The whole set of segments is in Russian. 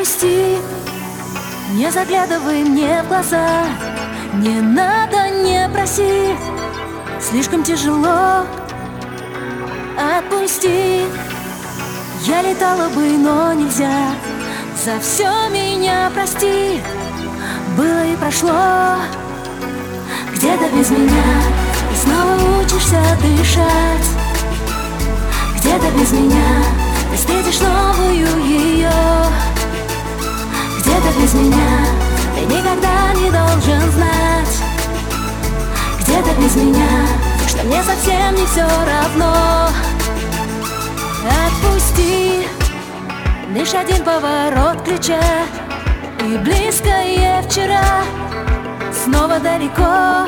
Отпусти, не заглядывай мне в глаза. Не надо, не проси, слишком тяжело. Отпусти, я летала бы, но нельзя. За все меня прости, было и прошло. Где-то без меня ты снова учишься дышать. Где-то без меня ты встретишь новую ее. Где-то без меня ты никогда не должен знать. Где-то без меня, что мне совсем не все равно. Отпусти, лишь один поворот ключа, и близкое вчера снова далеко.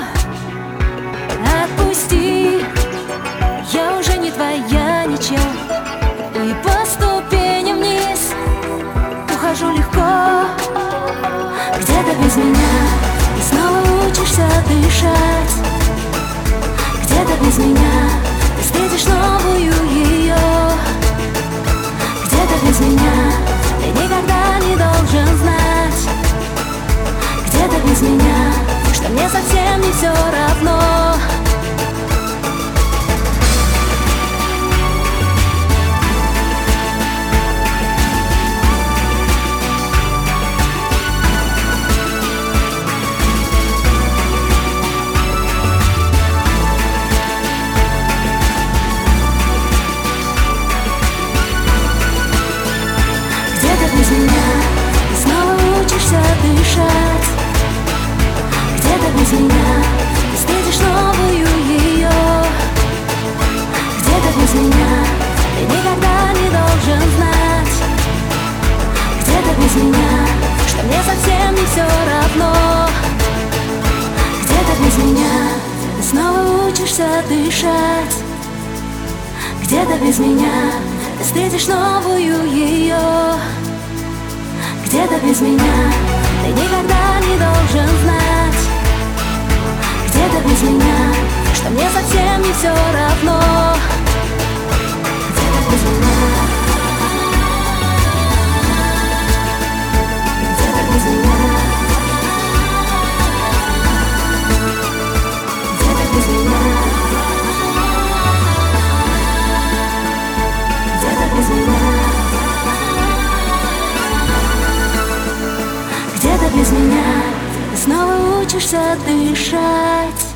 Отпусти, я уже не твоя ничья, и по ступеням вниз ухожу легко. Где-то без меня ты снова учишься дышать. Где-то без меня ты встретишь новую ее. Где-то без меня ты никогда не должен знать. Где-то без меня, что мне совсем не все равно. Без меня ты снова учишься дышать. Где-то без меня ты встретишь новую ее. Где-то без меня ты никогда не должен знать. Где-то без меня, что мне совсем не все равно. Где-то без меня ты снова учишься дышать. Где-то без меня ты встретишь новую ее. Где-то без меня ты никогда не должен знать. Где-то без меня, что мне совсем не все равно. Где-то без меня, где-то без меня, где-то без меня, где-то без меня. Где-то без меня ты снова учишься дышать.